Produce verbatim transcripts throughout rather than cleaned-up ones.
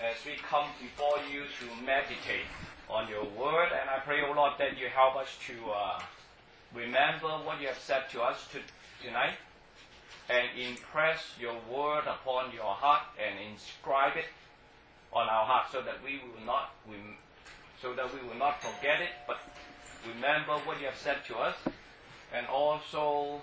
as we come before you to meditate on your word. And I pray, O Lord, that you help us to uh, remember what you have said to us to, tonight, and impress your word upon your heart and inscribe it on our heart, so that we will not we, so that we will not forget it, but remember what you have said to us, and also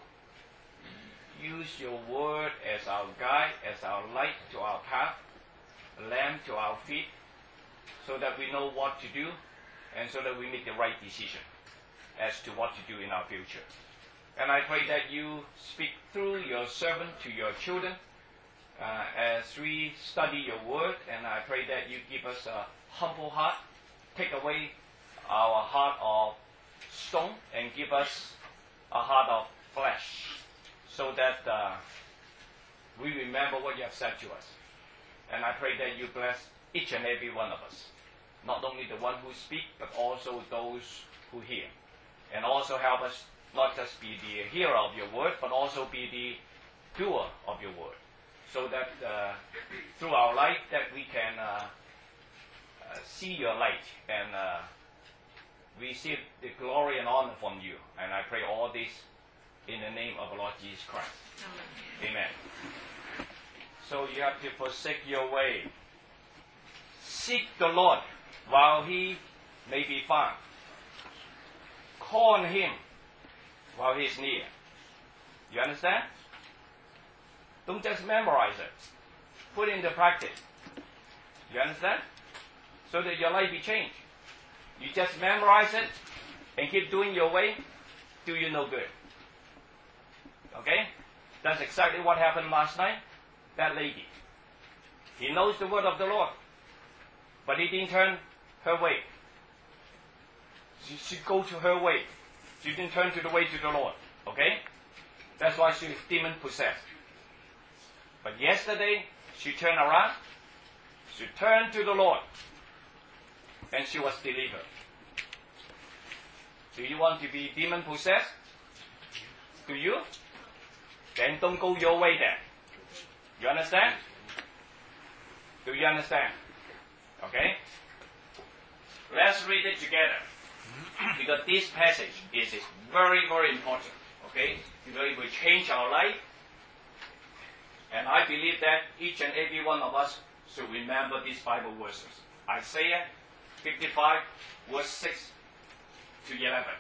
use your word as our guide, as our light to our path, a lamp to our feet, so that we know what to do, and so that we make the right decision as to what to do in our future. And I pray that you speak through your servant to your children uh, as we study your word, and I pray that you give us a humble heart, take away our heart of stone and give us a heart of flesh, so that uh, we remember what you have said to us. And I pray that you bless each and every one of us, not only the one who speaks, but also those who hear. And also help us not just be the hearer of your word, but also be the doer of your word, so that uh, through our life that we can uh, uh, see your light and uh, receive the glory and honor from you. And I pray all this in the name of the Lord Jesus Christ. Amen. Amen. So you have to forsake your way. Seek the Lord while he may be found. Call on him while he is near. You understand? Don't just memorize it. Put it into practice. You understand? So that your life be changed. You just memorize it and keep doing your way, do you no good. Okay? That's exactly what happened last night. That lady. He knows the word of the Lord, but he didn't turn her way. She should go to her way. She didn't turn to the way to the Lord. Okay? That's why she was demon possessed. But yesterday, she turned around. She turned to the Lord. And she was delivered. Do you want to be demon possessed? Do you? Then don't go your way then. You understand? Do you understand? Okay? Let's read it together. Because this passage is, is very, very important. Okay? Because it will change our life. And I believe that each and every one of us should remember these Bible verses. Isaiah fifty-five, verse six to eleven.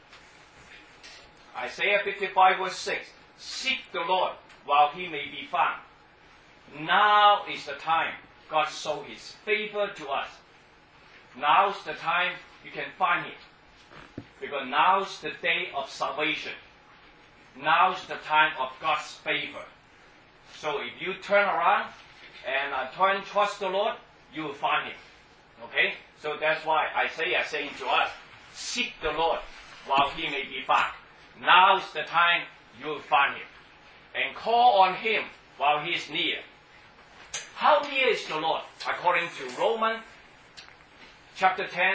Isaiah fifty-five, verse six. Seek the Lord while he may be found. Now is the time God showed his favor to us. Now's the time you can find him. Because now's the day of salvation. Now's the time of God's favor. So if you turn around and uh, turn towards the Lord, you will find him. Okay? So that's why Isaiah is saying to us, seek the Lord while he may be found. Now's the time you will find him. And call on him while he is near. How near is the Lord? According to Romans chapter ten,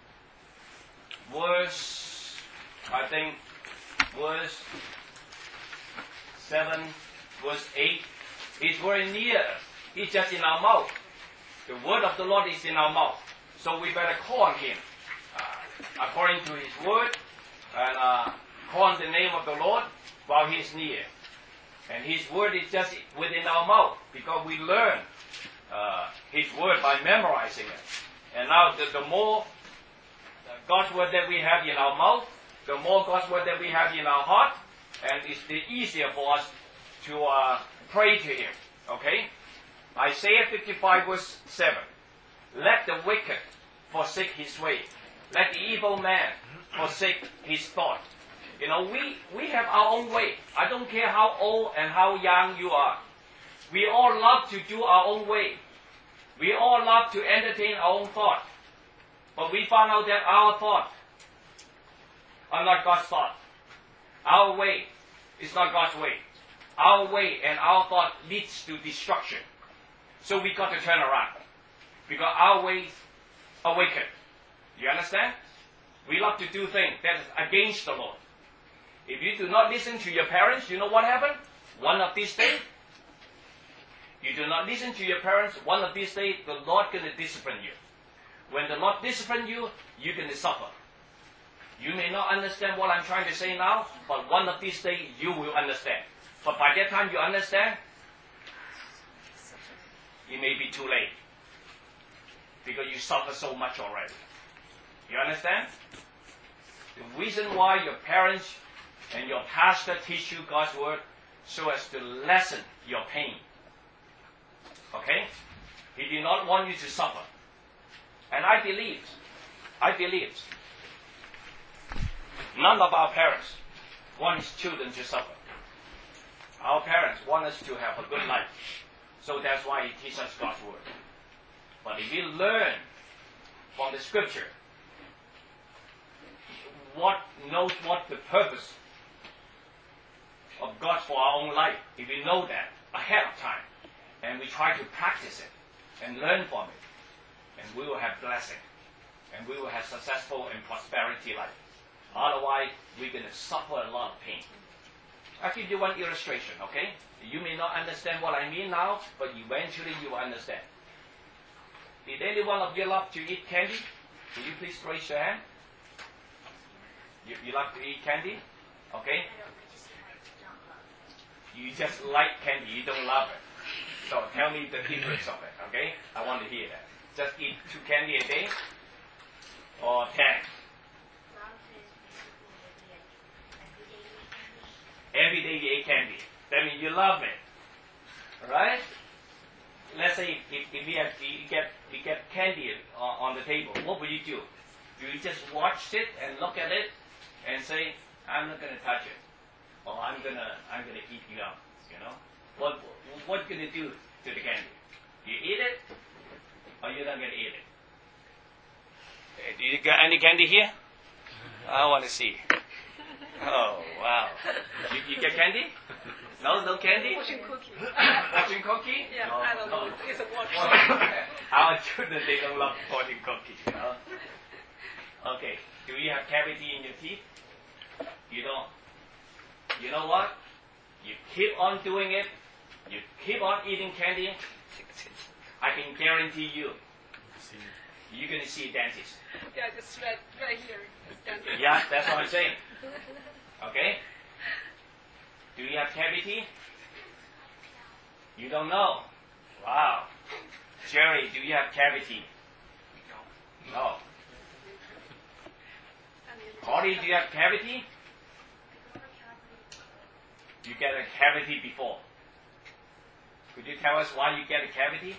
verse, I think, verse seven, verse eight. He's very near us. He's just in our mouth. The word of the Lord is in our mouth. So we better call on him uh, according to his word, and uh, call on the name of the Lord while he is near. And his word is just within our mouth, because we learn uh, his word by memorizing it. And now the, the more God's word that we have in our mouth, the more God's word that we have in our heart, and it's the easier for us to uh, pray to him. Okay? Isaiah fifty-five, verse seven. Let the wicked forsake his way. Let the evil man forsake his thought. You know, we, we have our own way. I don't care how old and how young you are. We all love to do our own way. We all love to entertain our own thought. But we found out that our thought are not God's thought. Our way is not God's way. Our way and our thought leads to destruction. So we got to turn around. Because our ways are wicked. You understand? We love to do things that is against the Lord. If you do not listen to your parents, you know what happened? One of these days, You do not listen to your parents, one of these days, the Lord going to discipline you. When the Lord discipline you, you're going to suffer. You may not understand what I'm trying to say now, but one of these days, you will understand. But by that time you understand, it may be too late. Because you suffer so much already. You understand? The reason why your parents and your pastor teach you God's word so as to lessen your pain. Okay? He did not want you to suffer. And I believe, I believe, none of our parents want his children to suffer. Our parents want us to have a good life. So that's why he teaches us God's word. But if we learn from the scripture what knows what the purpose of God for our own life, if we know that ahead of time, and we try to practice it and learn from it, and we will have blessing, and we will have successful and prosperity life. Otherwise, we're going to suffer a lot of pain. I'll give you one illustration, okay? You may not understand what I mean now, but eventually you will understand. Did any one of you love to eat candy? Will you please raise your hand? You, you love to eat candy? Okay? You just like candy, you don't love it. So tell me the difference of it, okay? I want to hear that. Just eat two candy a day? Or ten? Every day you eat candy. That means you love it. Alright? Let's say if, if we, have, we, get, we get candy on, on the table, what will you do? Do you just watch it and look at it and say, I'm not going to touch it? Or I'm going to I'm gonna eat you up, you know? What what you going to do to the candy? You eat it, or you're not going to eat it? Do you got any candy here? I want to see. Oh, wow. You, you get candy? No, no candy? Fortune cookie. Fortune cookie? Yeah, no, I don't no. know. It's a fortune. Our children, they don't love fortune cookie, you know? Okay. Do you have cavity in your teeth? You don't. You know what? You keep on doing it. You keep on eating candy. I can guarantee you, you're going to see a dentist. Yeah, just right, right here. Yeah, that's what I'm saying. Okay? Do you have cavity? You don't know. Wow. Jerry, do you have cavity? No. Cardi, do you have cavity? You get a cavity before. Could you tell us why you get a cavity?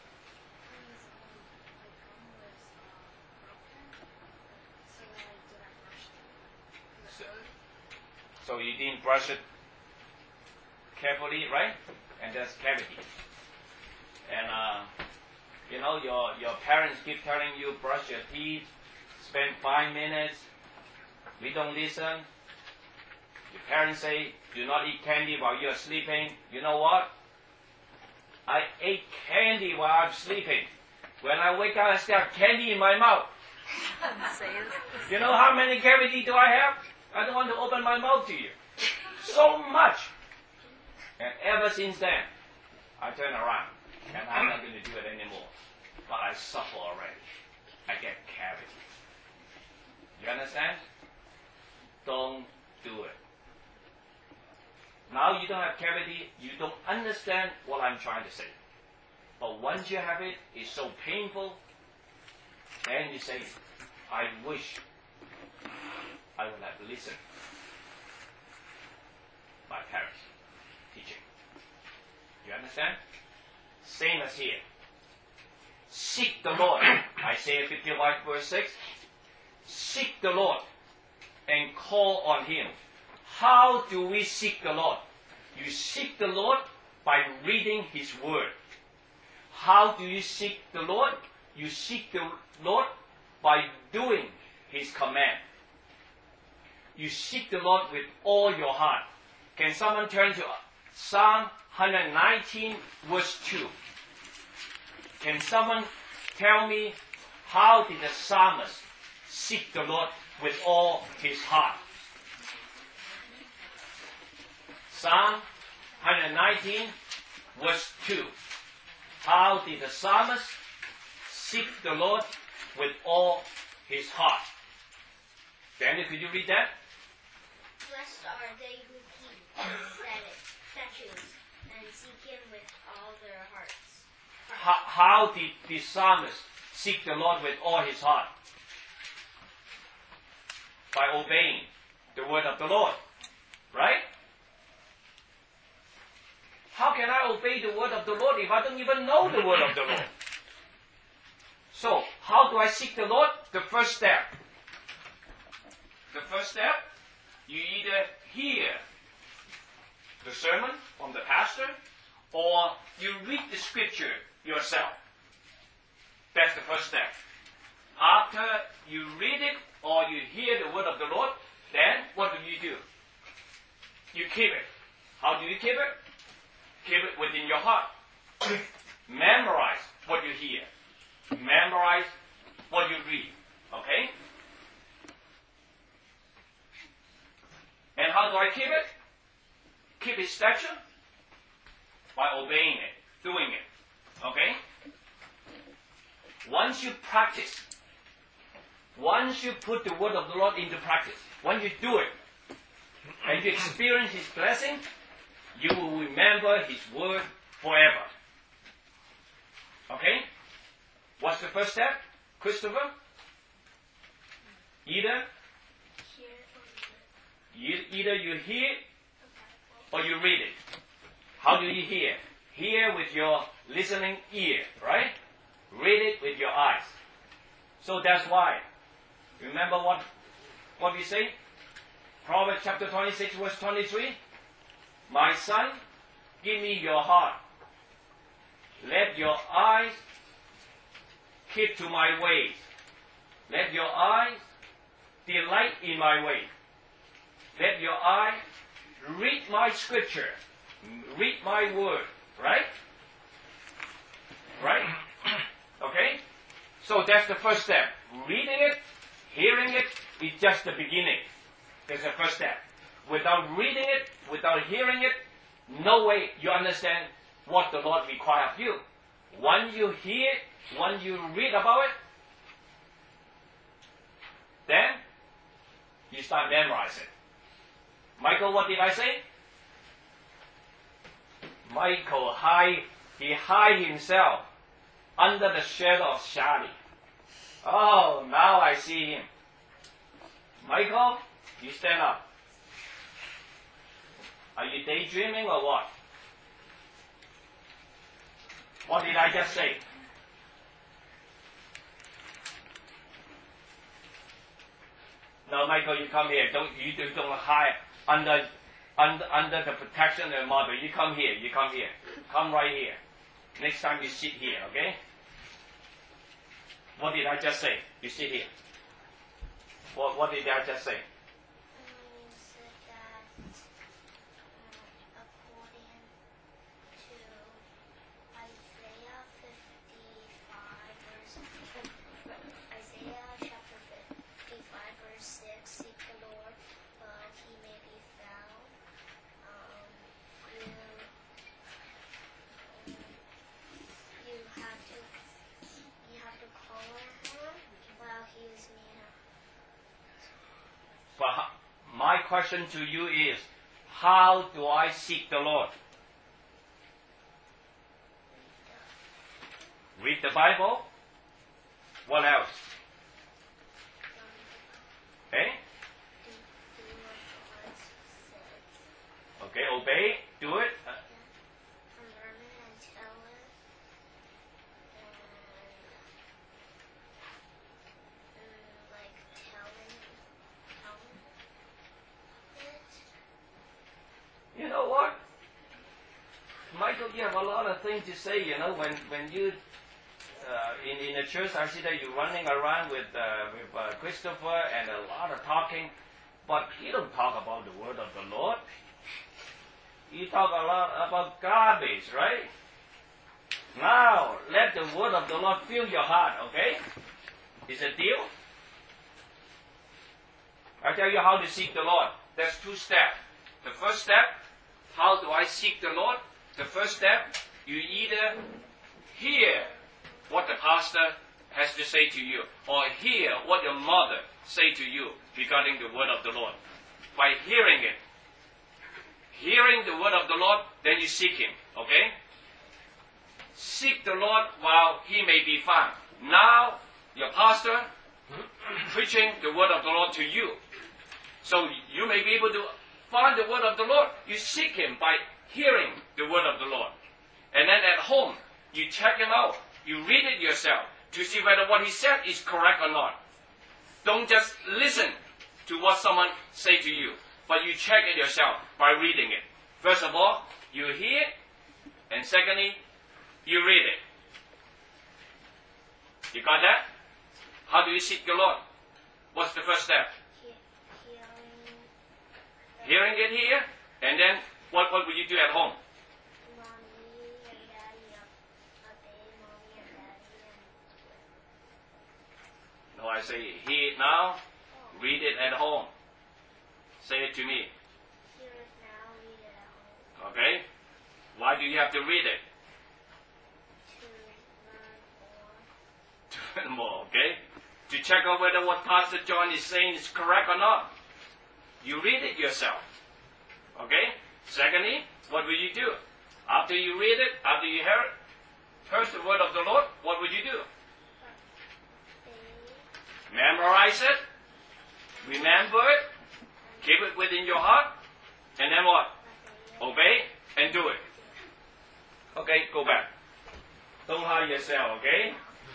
So, so you didn't brush it carefully, right? And there's cavity. And uh, you know, your your parents keep telling you brush your teeth, spend five minutes. We don't listen. Your parents say do not eat candy while you're sleeping. You know what? I ate candy while I'm sleeping. When I wake up, I still have candy in my mouth. You know how many cavity do I have? I don't want to open my mouth to you. So much. And ever since then, I turn around and I'm not going to do it anymore. But I suffer already. I get cavity. You understand? Don't do it. Now you don't have cavity, you don't understand what I'm trying to say. But once you have it, it's so painful, then you say, I wish I would have listened to my parents' teaching. You understand? Same as here. Seek the Lord. Isaiah fifty-one verse six. Seek the Lord and call on Him. How do we seek the Lord? You seek the Lord by reading His Word. How do you seek the Lord? You seek the Lord by doing His command. You seek the Lord with all your heart. Can someone turn to Psalm one nineteen verse two? Can someone tell me how did the psalmist seek the Lord with all his heart? Psalm one nineteen verse two. How did the psalmist seek the Lord with all his heart? Daniel, could you read that? Blessed are they who keep his statutes and seek him with all their hearts. How, how did the psalmist seek the Lord with all his heart? By obeying the word of the Lord. Right? How can I obey the word of the Lord if I don't even know the word of the Lord? So, how do I seek the Lord? The first step. The first step, you either hear the sermon from the pastor or you read the scripture yourself. That's the first step. After you read it or you hear the word of the Lord, then what do you do? You keep it. How do you keep it? Keep it within your heart. Memorize what you hear. Memorize what you read. Okay? And how do I keep it? Keep his statute by obeying it, doing it. Okay? Once you practice, once you put the word of the Lord into practice, when you do it, and you experience his blessing, you will remember his word forever. Okay? What's the first step, Christopher? Either you, either you hear or you read it. How do you hear? Hear with your listening ear, right? Read it with your eyes. So that's why. Remember what, what we say? Proverbs chapter twenty-six, verse twenty-three. My son, give me your heart. Let your eyes keep to my ways. Let your eyes delight in my way. Let your eyes read my scripture. Read my word. Right? Right? Okay? So that's the first step. Reading it, hearing it, is just the beginning. That's the first step. Without reading it, without hearing it, no way you understand what the Lord requires of you. When you hear, when you read about it, then you start memorizing. Michael, what did I say? Michael hide, he hide himself under the shadow of Shadi. Oh, now I see him. Michael, you stand up. Are you daydreaming or what? What did I just say? No, Michael, you come here. Don't you don't hide under under under the protection of the mother. You come here. You come here. Come right here. Next time you sit here, okay? What did I just say? You sit here. What what did I just say? You said that uh, according to Isaiah fifty-five, verse Isaiah chapter fifty-five, verse six, seek the Lord while he may be found. Um, you, um, you have to you have to call on him while he is near. But ho- my question to you is, how do I seek the Lord? Read the Bible. What else? Okay? Okay, obey, do it. Uh, Learn it and tell it, and mm, like telling, telling it. You know what? Michael, you have a lot of things to say, you know, when, when you, uh, in, in the church, I see that you're running around with, uh, with uh, Christopher and a lot of talking, but you don't talk about the word of the Lord. You talk a lot about garbage, right? Now, let the word of the Lord fill your heart, okay? Is a deal? I tell you how to seek the Lord. There's two steps. The first step, how do I seek the Lord? The first step, You either hear what the pastor has to say to you, or hear what your mother say to you regarding the word of the Lord. By hearing it, hearing the word of the Lord, then you seek Him. Okay? Seek the Lord while He may be found. Now, your pastor preaching the word of the Lord to you. So you may be able to find the word of the Lord. You seek Him by hearing the word of the Lord. And then at home, you check Him out. You read it yourself to see whether what He said is correct or not. Don't just listen to what someone say to you, but you check it yourself by reading it. First of all, you hear, and secondly, you read it. You got that? How do you seek the Lord? What's the first step? Hearing it here, and then what, what will you do at home? No, I say, hear it now, read it at home. Say it to me. Okay? Why do you have to read it? To learn more, okay? To check out whether what Pastor John is saying is correct or not. You read it yourself. Okay? Secondly, what will you do? After you read it, after you hear it, heard the word of the Lord, what will you do? Memorize it, remember it, keep it within your heart, and then what? Obey and do it. Okay, go back. Don't hide yourself, okay?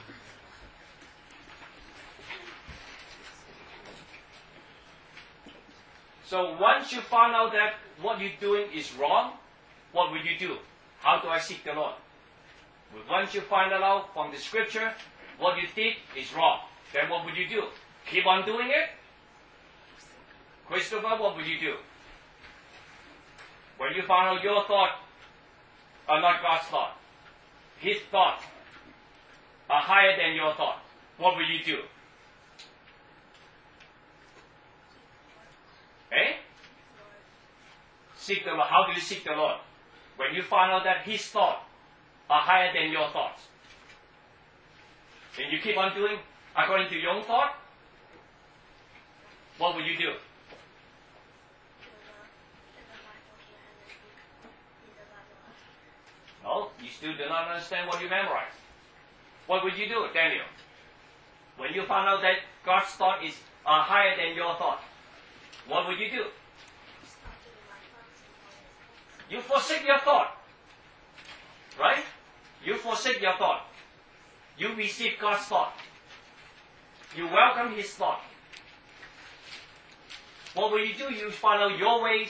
So once you find out that what you're doing is wrong, what will you do? How do I seek the Lord? Well, once you find it out from the scripture, what you did is wrong. Then what would you do? Keep on doing it? Christopher, what would you do? When you find out your thoughts are not God's thought, His thoughts are higher than your thought, what will you do? Eh? Seek the Lord. How do you seek the Lord? When you find out that His thoughts are higher than your thoughts, and you keep on doing according to your own thought, what will you do? No, you still do not understand what you memorized. What would you do, Daniel? When you find out that God's thought is uh, higher than your thought, what would you do? You forsake your thought. Right? You forsake your thought. You receive God's thought. You welcome His thought. What will you do? You find out your ways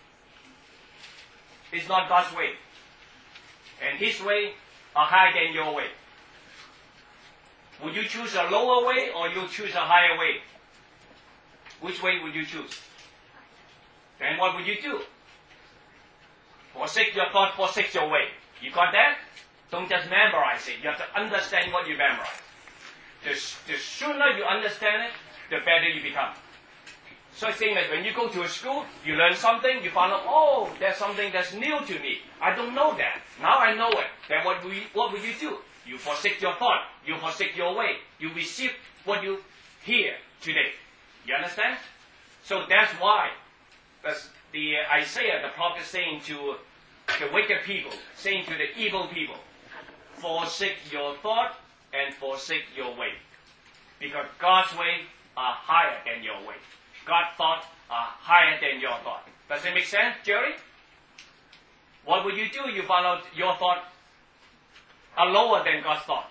is not God's way. And His way are higher than your way. Would you choose a lower way or you choose a higher way? Which way would you choose? Then what would you do? Forsake your thought, forsake your way. You got that? Don't just memorize it. You have to understand what you memorize. The, the sooner you understand it, the better you become. So it's saying that when you go to a school, you learn something, you find out, oh, there's something that's new to me. I don't know that. Now I know it. Then what will you, what will you do? You forsake your thought. You forsake your way. You receive what you hear today. You understand? So that's why that's the uh, Isaiah, the prophet, saying to the wicked people, saying to the evil people, forsake your thought and forsake your way. Because God's way are higher than your way. God's thoughts are higher than your thought. Does it make sense, Jerry? What would you do? You find out your thoughts are lower than God's thought.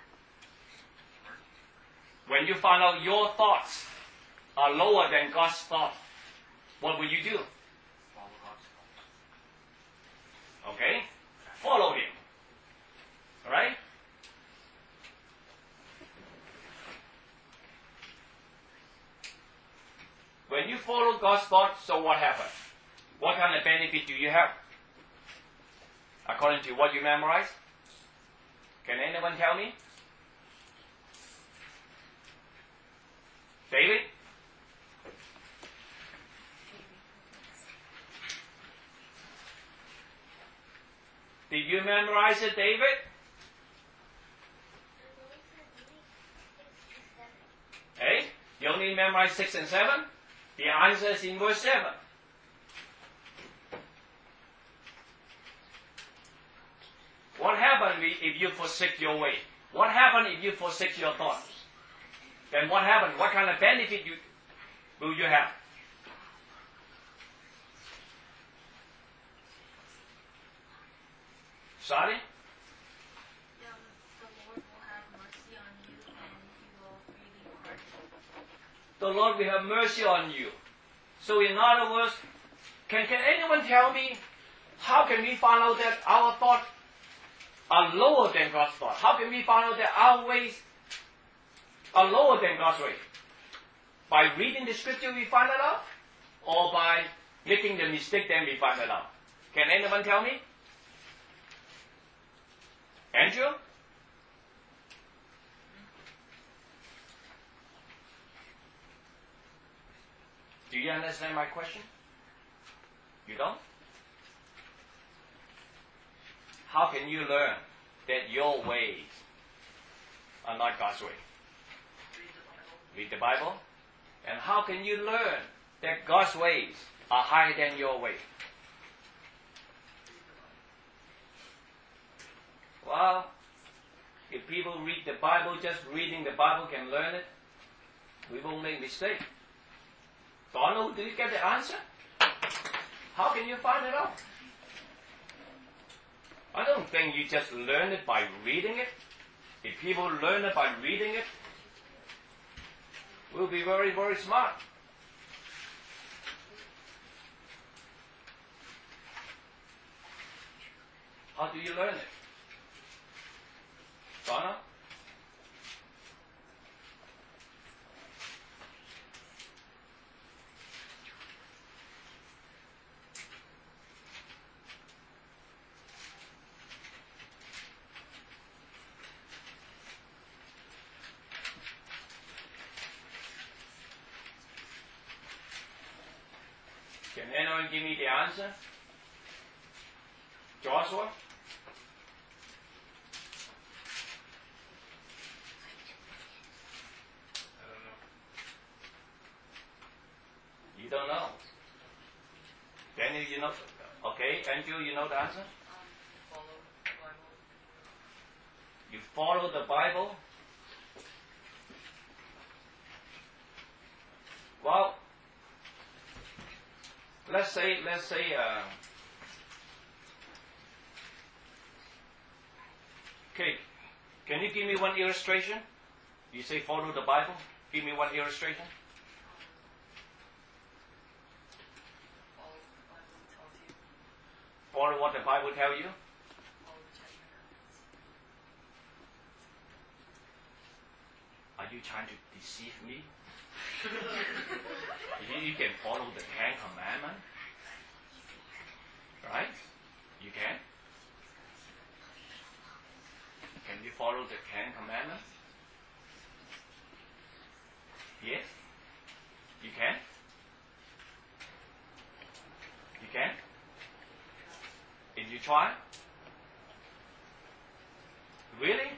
When you find out your thoughts are lower than God's thought, what will you do? Okay? Follow Him. Alright? When you follow God's thoughts, so what happens? What kind of benefit do you have? According to what you memorize? Can anyone tell me? David? Did you memorize it, David? Hey, you only memorize six and seven? The answer is in verse seven. What happens if you forsake your way? What happens if you forsake your thoughts? Then what happens? What kind of benefit you, will you have? Sorry? The, the Lord will have mercy on you and He will freely pardon you. The Lord will have mercy on you. So in other words, can, can anyone tell me how can we find out that our thoughts are lower than God's thoughts? How can we find out that our ways are lower than God's ways? By reading the scripture we find it out? Or by making the mistake then we find it out? Can anyone tell me? Andrew? Do you understand my question? You don't? How can you learn that your ways are not God's way? Read the Bible. And how can you learn that God's ways are higher than your way? Well, if people read the Bible, just reading the Bible can learn it, we won't make mistakes. Donald, do you get the answer? How can you find it out? I don't think you just learn it by reading it. If people learn it by reading it, we'll be very, very smart. How do you learn it? Donna? Can anyone give me the answer? Joshua? You don't know. Daniel, you know? Okay, Andrew, you know the answer? Follow the Bible. You follow the Bible? Well, let's say, let's say, uh, okay, can you give me one illustration? You say follow the Bible. Give me one illustration. Follow what the Bible tells you. Are you trying to deceive me? you, you can follow the Ten Commandments, right? You can. Can you follow the Ten Commandments? Yes. You can. You can. Did you try? Really?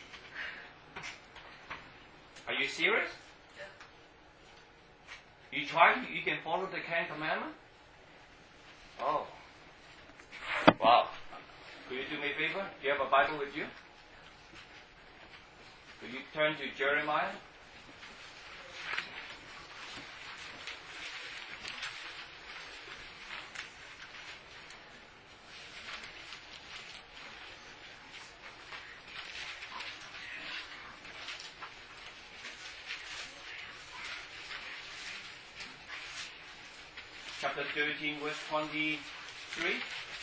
Are you serious? You try? You can follow the Ten Commandments? Oh. Wow. Could you do me a favor? Do you have a Bible with you? Could you turn to Jeremiah? Chapter thirteen, verse twenty-three.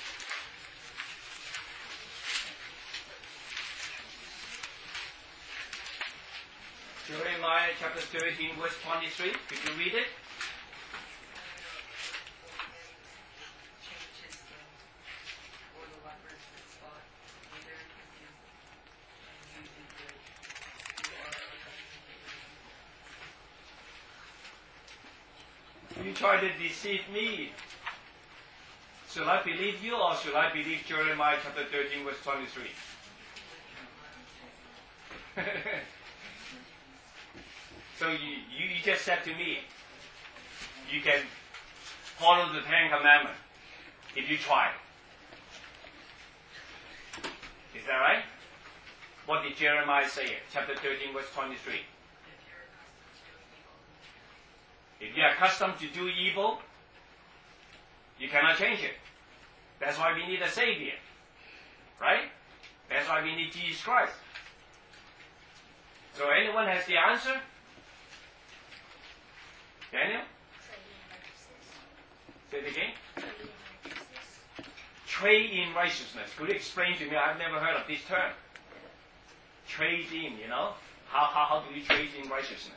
Jeremiah chapter thirteen, verse twenty-three. Could you read it? Change his skin for the leopard that spot, neither can you, and you do good. You are a You try to deceive me. Should I believe you or should I believe Jeremiah chapter thirteen verse twenty-three? So you, you, you just said to me, you can follow the Ten Commandments if you try. Is that right? What did Jeremiah say? Chapter thirteen verse twenty-three. If you are accustomed to do evil, you cannot change it. That's why we need a Savior. Right? That's why we need Jesus Christ. So anyone has the answer? Daniel? Say it again. Trade in righteousness. Could you explain to me? I've never heard of this term. Trade in, you know? How, how, how do you trade in righteousness?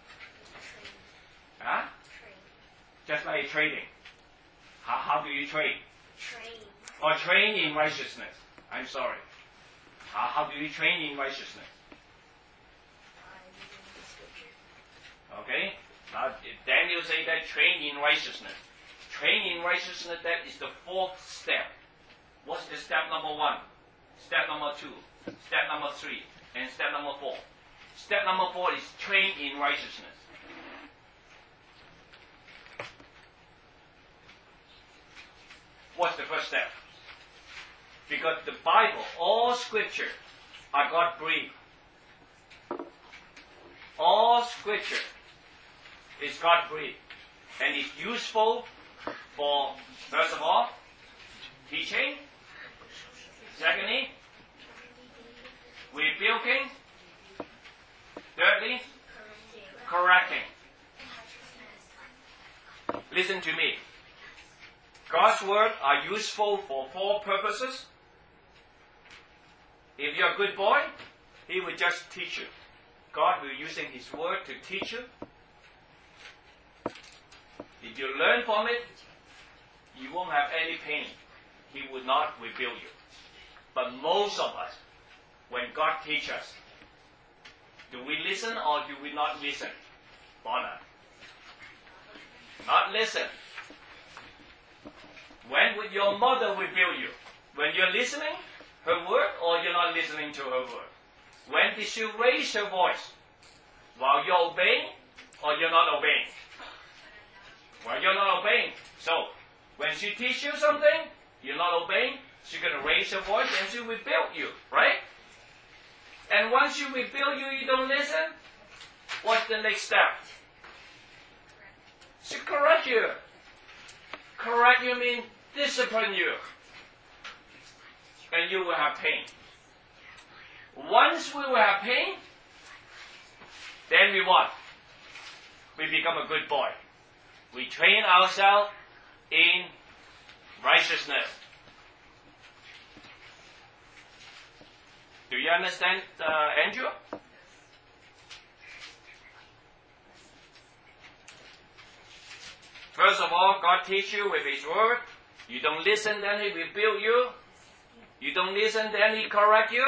Huh? Just like trading. How, how do you trade? Train. Or train in righteousness. I'm sorry. How, how do you train in righteousness? Okay? Now, Daniel say that train in righteousness. Train in righteousness, that is the fourth step. What's the step number one? Step number two. Step number three. And step number four. Step number four is train in righteousness. What's the first step? Because the Bible, all scripture, are God breathed. All scripture is God breathed. And it's useful for, first of all, teaching. Secondly, rebuking. Thirdly, correcting. Listen to me. God's word are useful for four purposes. If you're a good boy, He will just teach you. God will using His word to teach you. If you learn from it, you won't have any pain. He will not rebuild you. But most of us, when God teaches us, do we listen or do we not listen? Bonner. Not listen. When would your mother rebuild you? When you're listening her word or you're not listening to her word? When did she raise her voice? While you're obeying or you're not obeying? Well, you're not obeying. So, when she teaches you something, you're not obeying, she's going to raise her voice and she will rebuild you, right? And once she rebuild you, you don't listen, what's the next step? She correct you. Correct you means discipline you. And you will have pain. Once we will have pain, then we what? We become a good boy. We train ourselves in righteousness. Do you understand, uh, Andrew? First of all, God teach you with His word. You don't listen, then He will build you. You don't listen, then He correct you.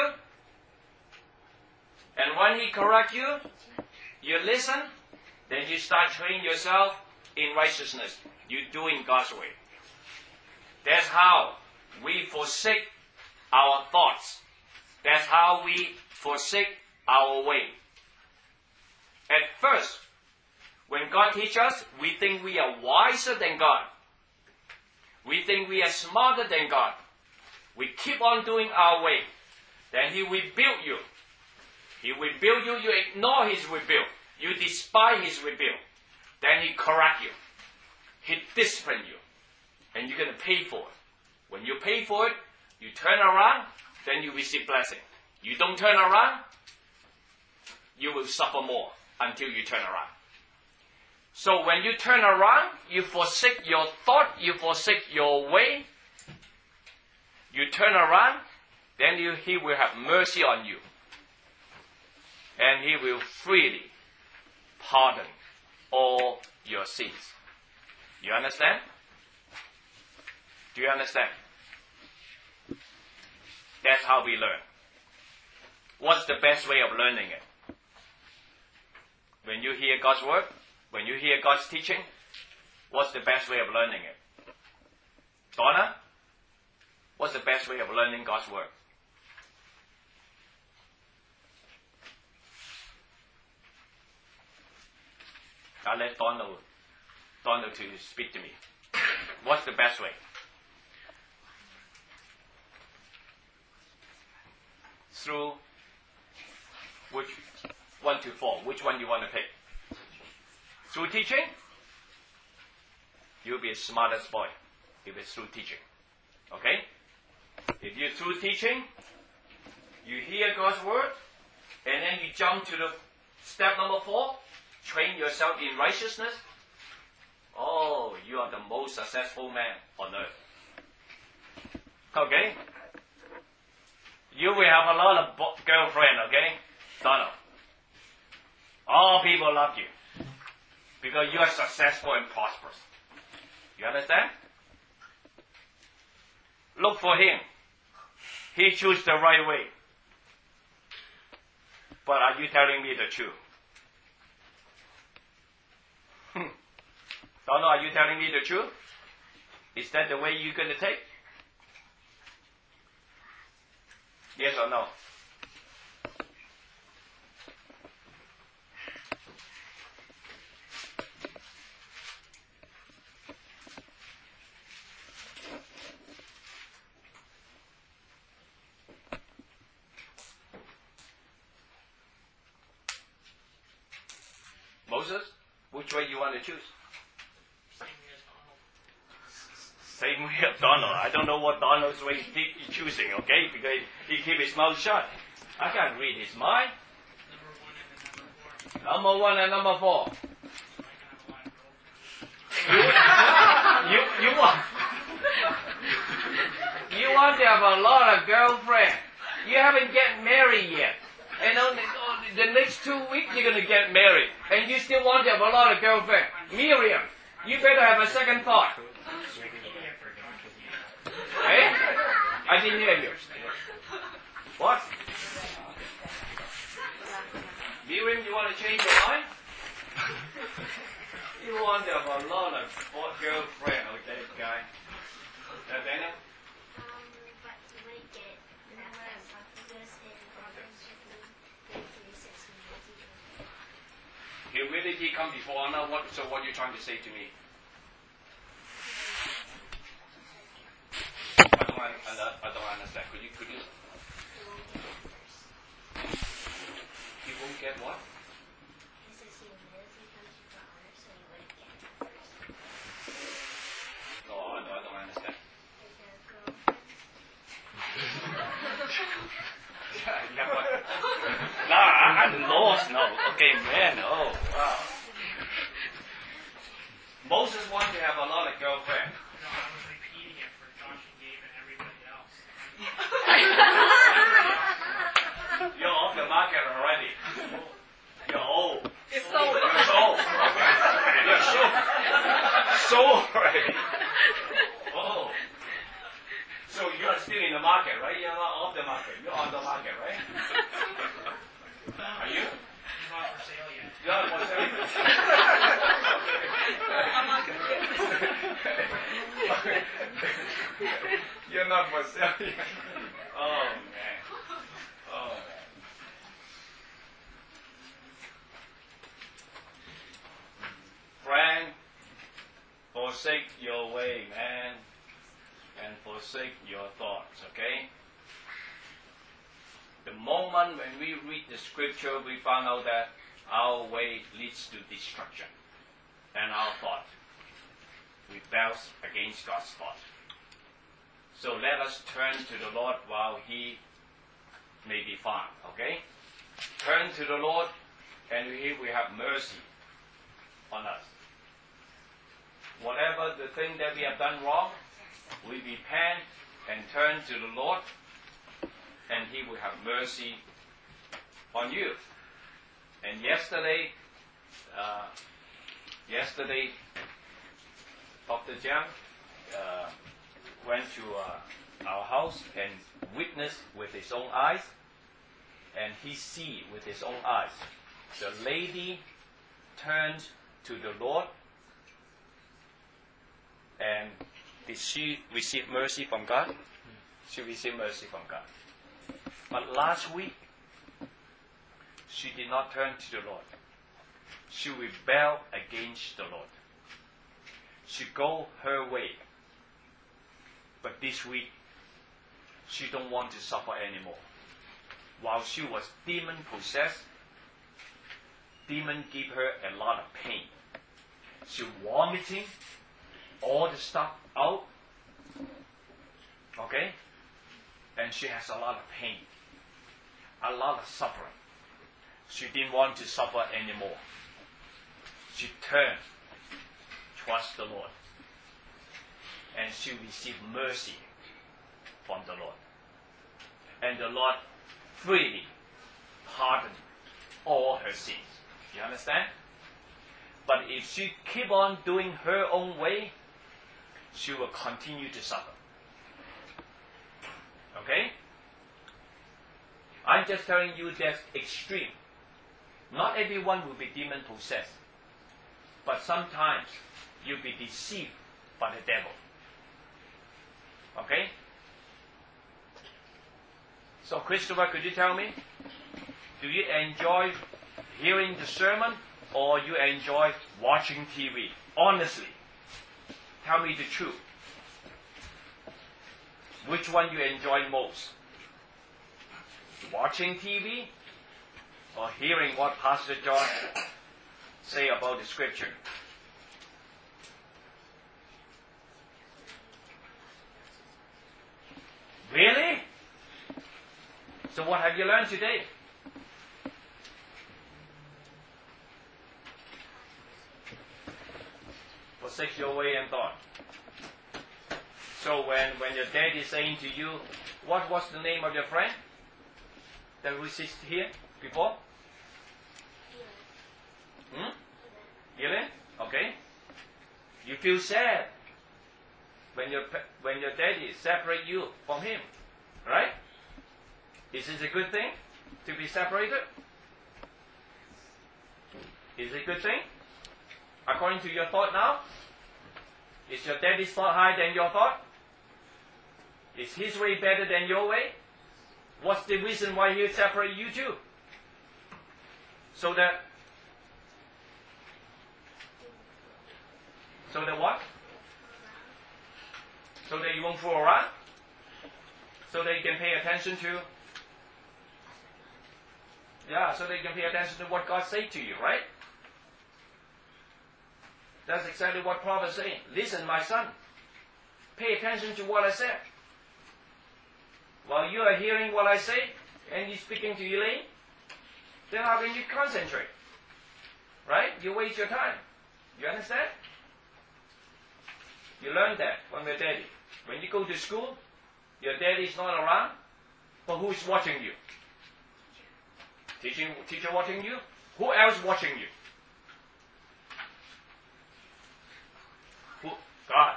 And when He correct you, you listen, then you start training yourself in righteousness. You doing God's way. That's how we forsake our thoughts. That's how we forsake our way. At first, when God teaches us, we think we are wiser than God. We think we are smarter than God. We keep on doing our way. Then He will build you. He will build you. You ignore His rebuild. You despise His rebuild. Then He correct you. He discipline you. And you're going to pay for it. When you pay for it, you turn around, then you receive blessing. You don't turn around, you will suffer more until you turn around. So when you turn around, you forsake your thought, you forsake your way. You turn around, then you, He will have mercy on you. And He will freely pardon all your sins. You understand? Do you understand? That's how we learn. What's the best way of learning it? When you hear God's word, when you hear God's teaching, what's the best way of learning it? Donna, What's the best way of learning God's Word? I'll let Donald, Donald to speak to me. What's the best way? Through which one to four? Which one you want to pick? Through teaching? You'll be the smartest boy if it's through teaching. Okay? If you're through teaching, you hear God's word, and then you jump to the step number four, train yourself in righteousness. Oh, you are the most successful man on earth. Okay? You will have a lot of bo- girlfriend, okay? Donald. All people love you because you are successful and prosperous. You understand? Look for him. He chose the right way. But are you telling me the truth? Donald, are you telling me the truth? Is that the way you're going to take? Yes or no? Moses, which way you want to choose? Same way as Donald. I don't know what Donald's way he's choosing, okay? Because he keep his mouth shut. I can't read his mind. Number one and number four. You, you, you want you want to have a lot of girlfriends. You haven't get married yet. And on the, on the next two weeks you're going to get married. And you still want to have a lot of girlfriends. Miriam, you better have a second thought. Hey? I didn't hear you. What? Miriam, you want to change your mind? You want to have a lot of girlfriend, okay, guy? Nathaniel? Um, but you might get this in Proverbs three sixteen. Humility come before honor. What, so what are you trying to say to me? I don't, I don't understand. Could you, could you? You won't get what? It says humility comes before honor, so you wouldn't get it first. No, I don't, I don't understand. Yeah, but, no, I'm lost now. Okay, man. Oh, wow. Moses wanted to have a lot of girlfriends. No, I was repeating it for Josh and Gabe and everybody else. You're off the market already. You're old. It's sold. You're sold. You're sold. Sold already. Oh. So you're still in the market, right? You're not off the market. You're on the market, right? Are you? He's not for sale yet. You're not for sale. I'm not going to get this. You're not for sale yet. Oh, man. Oh, man. Friend, forsake your way, man, and forsake your thoughts, okay? The moment when we read the scripture, we find out that our way leads to destruction, and our thought rebels against God's thought. So let us turn to the Lord while He may be found, okay? Turn to the Lord, and He will have mercy on us. Whatever the thing that we have done wrong, we repent and turn to the Lord, and He will have mercy on you. And yesterday, uh, yesterday, Doctor Jiang uh, went to uh, our house and witnessed with his own eyes, and he see with his own eyes. The lady turned to the Lord, and did she receive mercy from God? she received mercy from God. But last week, she did not turn to the Lord. She rebelled against the Lord. She go her way. But this week, she don't want to suffer anymore. While she was demon-possessed, demon give her a lot of pain. She vomiting all the stuff out. Okay? And she has a lot of pain. A lot of suffering. She didn't want to suffer anymore. She turned, trust the Lord. And she received mercy from the Lord. And the Lord freely pardoned all her sins. You understand? But if she keep on doing her own way, she will continue to suffer. Okay? I'm just telling you that's extreme. Not everyone will be demon possessed. But sometimes you'll be deceived by the devil. Okay? So Christopher, could you tell me, do you enjoy hearing the sermon or you enjoy watching T V? Honestly, tell me the truth. Which one you enjoy most? Watching T V or hearing what Pastor John say about the scripture? Really? So what have you learned today? Forsake your way and thought. So when, when your dad is saying to you, what was the name of your friend that we sit here before? Hmm? Elaine? Okay. You feel sad when your when your daddy separate you from him, right? Is this a good thing to be separated? Is it a good thing? According to your thought now? Is your daddy's thought higher than your thought? Is his way better than your way? What's the reason why he separate you two? So that So that what? So that you won't fool around? So that you can pay attention to? Yeah, so that you can pay attention to what God say to you, right? That's exactly what Proverbs is saying. Listen, my son. Pay attention to what I said. While you are hearing what I say, and you're speaking to Elaine, then how can you concentrate? Right? You waste your time. You understand? You learn that from your daddy. When you go to school, your daddy is not around, but who is watching you? Teaching, teacher watching you? Who else watching you? Who? God.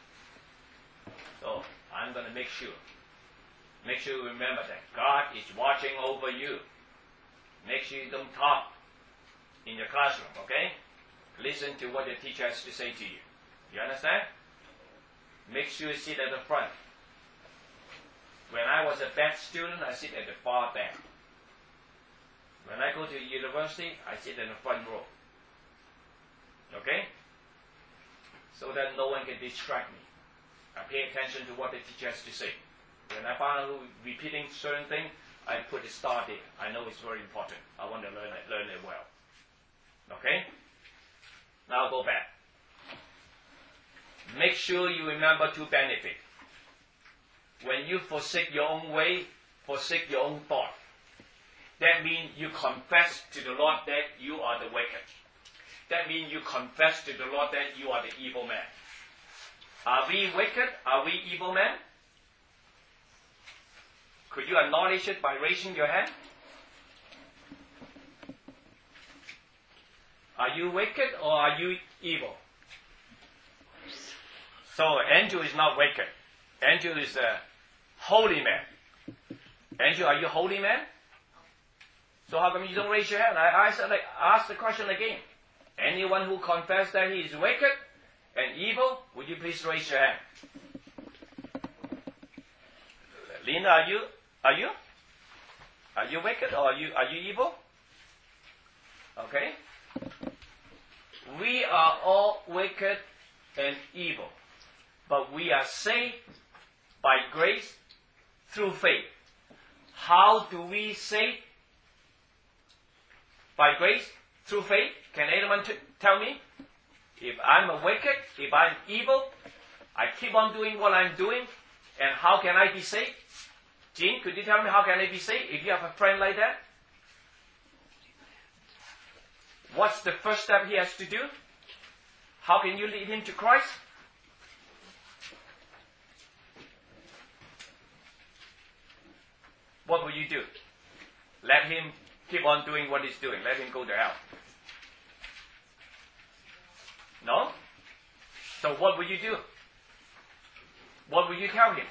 So, I'm going to make sure. Make sure you remember that God is watching over you. Make sure you don't talk in your classroom, okay? Listen to what the teacher has to say to you. You understand? Make sure you sit at the front. When I was a bad student, I sit at the far back. When I go to university, I sit in the front row. Okay? So that no one can distract me. I pay attention to what the teacher has to say. When I find out repeating certain things, I put a star there. I know it's very important. I want to learn it, learn it well. Okay? Now go back. Make sure you remember to benefit. When you forsake your own way, forsake your own thought. That means you confess to the Lord that you are the wicked. That means you confess to the Lord that you are the evil man. Are we wicked? Are we evil men? Could you acknowledge it by raising your hand? Are you wicked or are you evil? So Andrew is not wicked. Andrew is a holy man. Andrew, are you a holy man? So how come you don't raise your hand? I ask, like, ask the question again. Anyone who confesses that he is wicked and evil, would you please raise your hand? Lena, are you? Are you? Are you wicked or are you, are you evil? Okay? We are all wicked and evil. But we are saved by grace through faith. How do we save? By grace through faith. Can anyone t- tell me? If I'm a wicked, if I'm evil, I keep on doing what I'm doing, and how can I be saved? Jean, could you tell me how can I be saved if you have a friend like that? What's the first step he has to do? How can you lead him to Christ? What will you do? Let him keep on doing what he's doing. Let him go to hell. No? So what will you do? What will you tell him?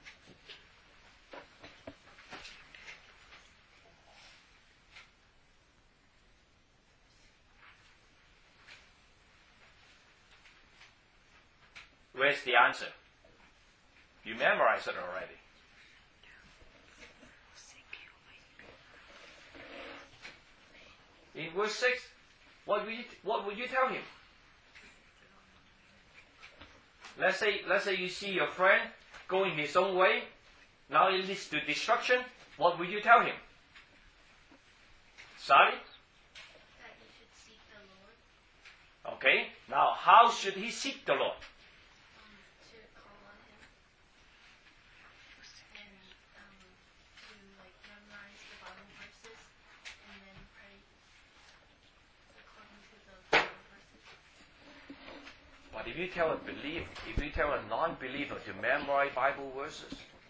Where's the answer? You memorized it already. In verse six, what will you, what will you tell him? Let's say, let's say you see your friend going his own way. Now it leads to destruction. What will you tell him? Sally? That you should seek the Lord. Okay. Now, how should he seek the Lord? Um, to call on Him. And um, to like memorize the Bible verses and then pray according to the Bible verses. But if you tell a believer, if you tell a non-believer to memorize Bible verses,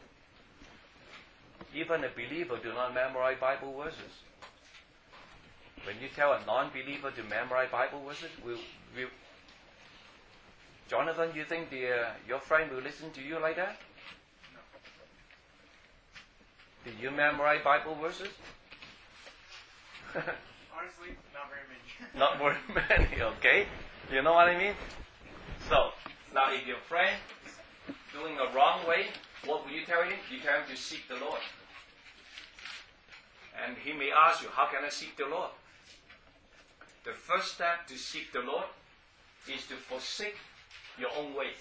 even a believer do not memorize Bible verses. When you tell a non-believer to memorize Bible verses, will, will Jonathan, you think the, uh, your friend will listen to you like that? No. Did you memorize Bible verses? Honestly, not very many. Not very many, okay? You know what I mean? So, now if your friend is doing a wrong way, what will you tell him? You tell him to seek the Lord. And he may ask you, how can I seek the Lord? The first step to seek the Lord is to forsake your own way.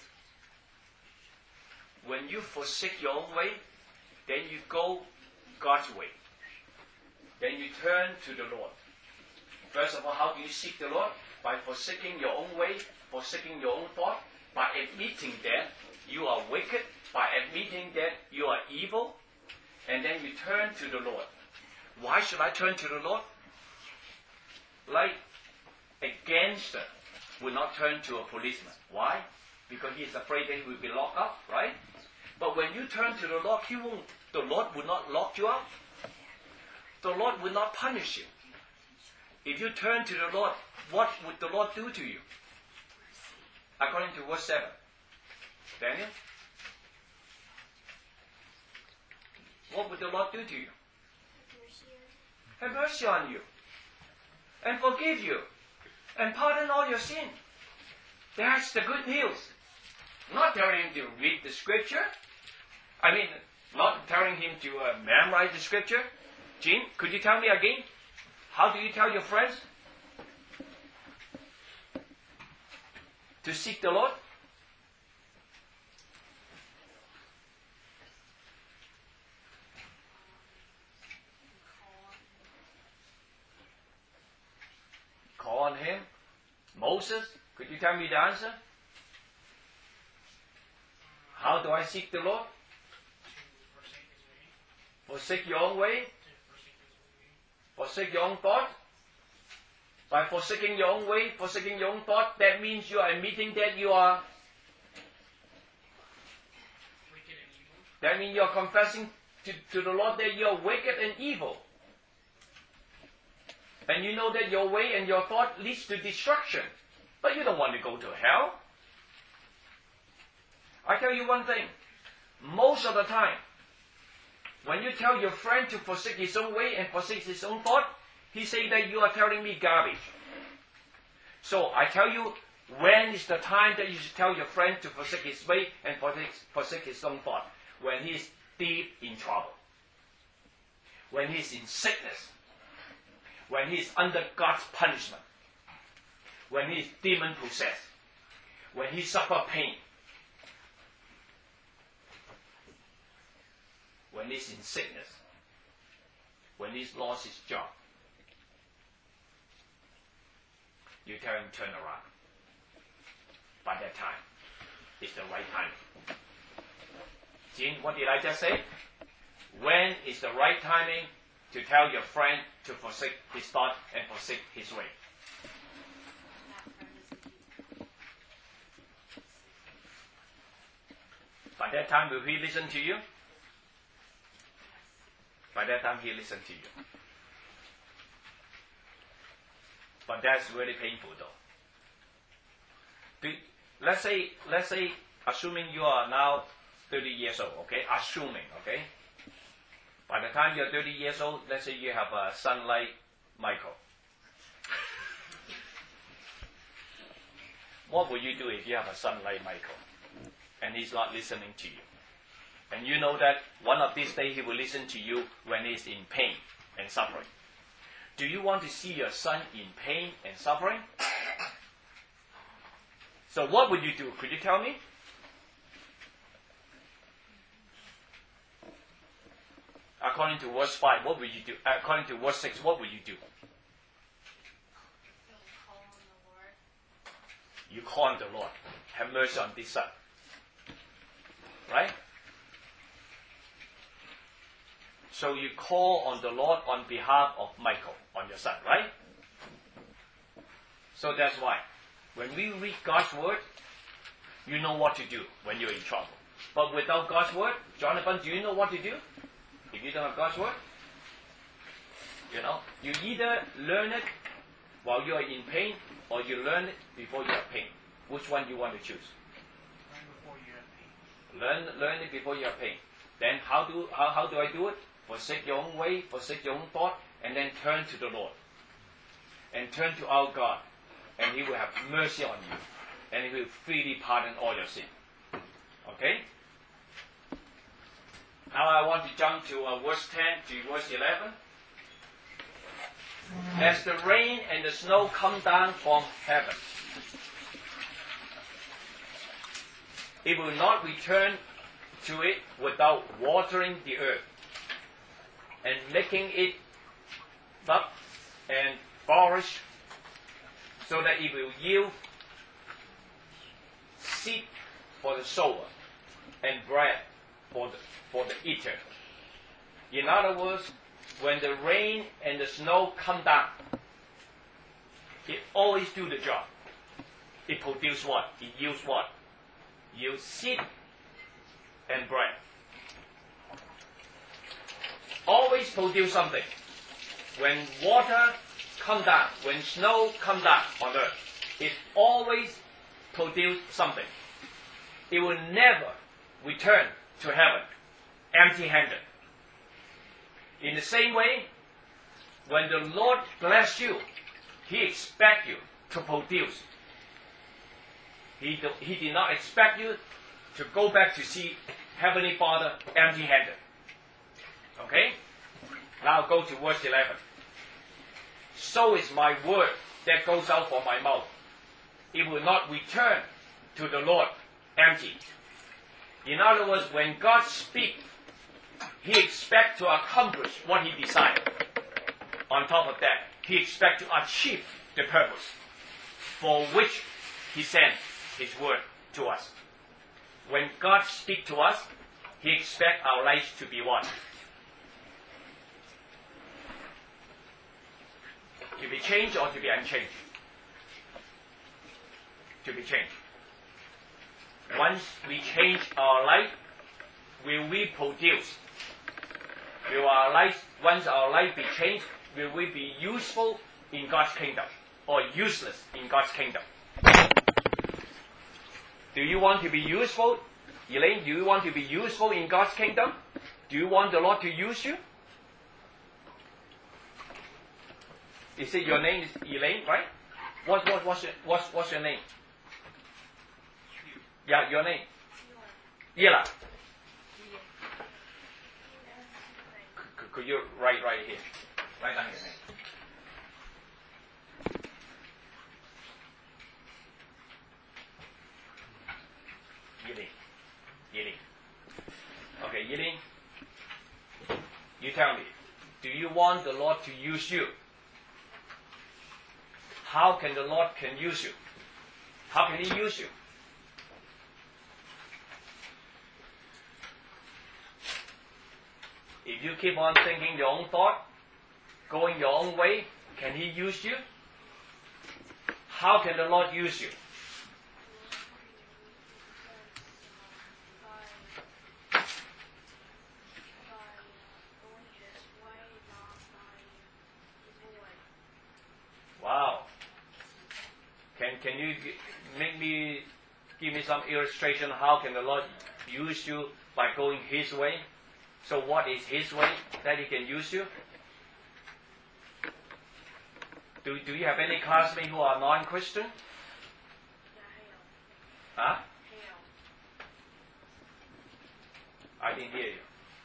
When you forsake your own way, then you go God's way. Then you turn to the Lord. First of all, how do you seek the Lord? By forsaking your own way, forsaking your own thought, by admitting that you are wicked, by admitting that you are evil, and then you turn to the Lord. Why should I turn to the Lord? Like a gangster would not turn to a policeman. Why? Because he is afraid that he will be locked up, right? But when you turn to the Lord, he won't, the Lord will not lock you up. The Lord will not punish you. If you turn to the Lord, what would the Lord do to you? According to verse seven. Daniel? What would the Lord do to you? Have mercy on you. And forgive you. And pardon all your sin. That's the good news. Not telling him to read the scripture. I mean, not telling him to uh, memorize the scripture. Jean, could you tell me again? How do you tell your friends to seek the Lord? Call on him. Moses, could you tell me the answer? How do I seek the Lord? Forsake your own way. Forsake your own thought. By forsaking your own way, forsaking your own thought, that means you are admitting that you are. That means you are confessing to, to the Lord that you are wicked and evil. And you know that your way and your thought leads to destruction. But you don't want to go to hell. I tell you one thing. Most of the time, when you tell your friend to forsake his own way and forsake his own thought, he say that you are telling me garbage. So I tell you, when is the time that you should tell your friend to forsake his way and forsake, forsake his own thought? When he is deep in trouble, when he's in sickness, when he's under God's punishment, when he's demon possessed, when he suffers pain, when he's in sickness, when he's lost his job, you tell him turn around. By that time, it's the right time. Jean, what did I just say? When is the right timing to tell your friend to forsake his thought and forsake his way? By that time, will he listen to you? By that time, he listen to you. But that's really painful, though. Do, let's say, let's say, assuming you are now thirty years old, okay? Assuming, okay? By the time you're thirty years old, let's say you have a son like Michael. What would you do if you have a son like Michael and he's not listening to you? And you know that one of these days he will listen to you when he's in pain and suffering. Do you want to see your son in pain and suffering? So what would you do? Could you tell me? According to verse five, what would you do? According to verse six, what would you do? Call on the Lord. You call on the Lord. Have mercy on this son. Right? So you call on the Lord on behalf of Michael, on your son, right? So that's why. When we read God's word, you know what to do when you're in trouble. But without God's word, Jonathan, do you know what to do? If you don't have God's word, you know, you either learn it while you are in pain, or you learn it before you have pain. Which one do you want to choose? Learn before you have pain. Learn, learn it before you have pain. Then how do how, how do I do it? Forsake your own way, forsake your own thought, and then turn to the Lord. And turn to our God, and He will have mercy on you, and He will freely pardon all your sin. Okay? Now I want to jump to uh, verse ten to verse eleven. As the rain and the snow come down from heaven, it will not return to it without watering the earth and making it up and flourish, so that it will yield seed for the sower and bread for the, for the eater. In other words, when the rain and the snow come down, it always do the job. It produces what? It yields what? Yields seed and bread. Always produce something. When water come down, when snow come down on earth, it always produce something. It will never return to heaven empty-handed. In the same way, when the Lord bless you, He expects you to produce. He, do, he did not expect you to go back to see Heavenly Father empty-handed. Okay? Now go to verse eleven. So is my word that goes out from my mouth. It will not return to the Lord empty. In other words, when God speaks, He expects to accomplish what He desired. On top of that, He expects to achieve the purpose for which He sent His word to us. When God speaks to us, He expects our lives to be what? To be changed or to be unchanged? To be changed. Once we change our life, will we produce? Will our life, once our life be changed, will we be useful in God's kingdom or useless in God's kingdom? Do you want to be useful? Elaine, do you want to be useful in God's kingdom? Do you want the Lord to use you? Is it your name is Elaine, right? What, what, what's, your, what's, what's your name? Yeah, your name. Yela. could you write right here? Write down your name. Yiling. Yiling. Okay, Yiling. You tell me, do you want the Lord to use you? How can the Lord can use you? How can He use you? If you keep on thinking your own thought, going your own way, can He use you? How can the Lord use you? Wow. Can can you g- make me give me some illustration? How can the Lord use you by going His way? So what is His way that He can use you? Do do you have any classmates who are non-Christian? Huh? I didn't hear you.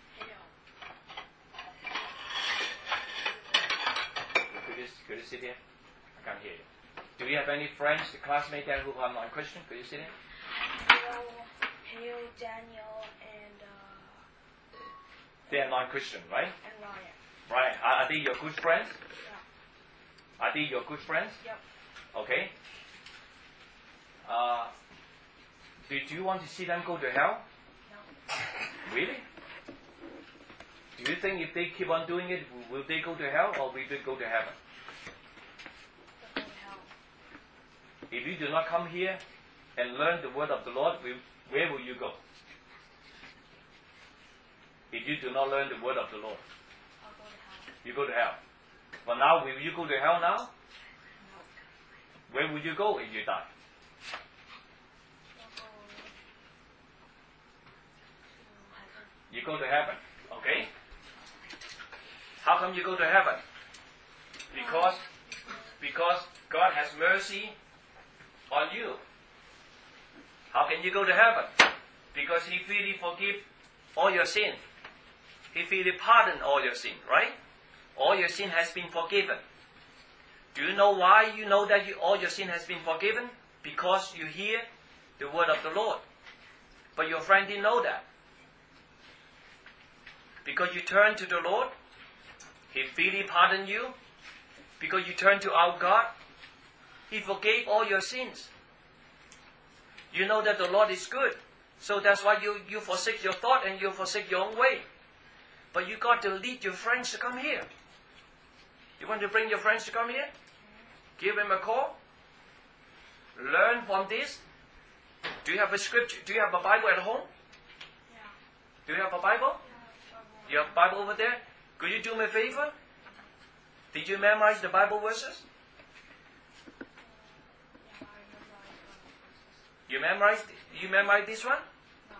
Could you, could you sit here? I can't hear you. Do you have any friends, classmates there who are non-Christian? Could you sit here? Hale, Hale, Daniel, and uh, They are non-Christian, right? and Ryan. Right. Are, are they your good friends? Yeah. Are they your good friends? Yep. Okay. Uh, do, do you want to see them go to hell? No. Really? Do you think if they keep on doing it, will they go to hell or will they go to heaven? They'll go to hell. If you do not come here and learn the word of the Lord, where will you go? If you do not learn the word of the Lord, I'll go to hell. you go to hell. But now, will you go to hell now? No. Where will you go if you die? I'll go to heaven. You go to heaven. Okay? How come you go to heaven? Because, because God has mercy on you. How can you go to heaven? Because He freely forgive all your sin. He freely pardon all your sin, right? All your sin has been forgiven. Do you know why you know that you, all your sin has been forgiven? Because you hear the word of the Lord. But your friend didn't know that. Because you turn to the Lord, He freely pardoned you. Because you turn to our God, He forgave all your sins. You know that the Lord is good. So that's why you, you forsake your thought and you forsake your own way. But you got to lead your friends to come here. You want to bring your friends to come here? Give them a call. Learn from this. Do you have a scripture? Do you have a Bible at home? Yeah. Do you have a Bible? Yeah. You have a Bible over there? Could you do me a favor? Did you memorize the Bible verses? Yeah, I memorized one of the verses. You memorized? You memorized this one? No.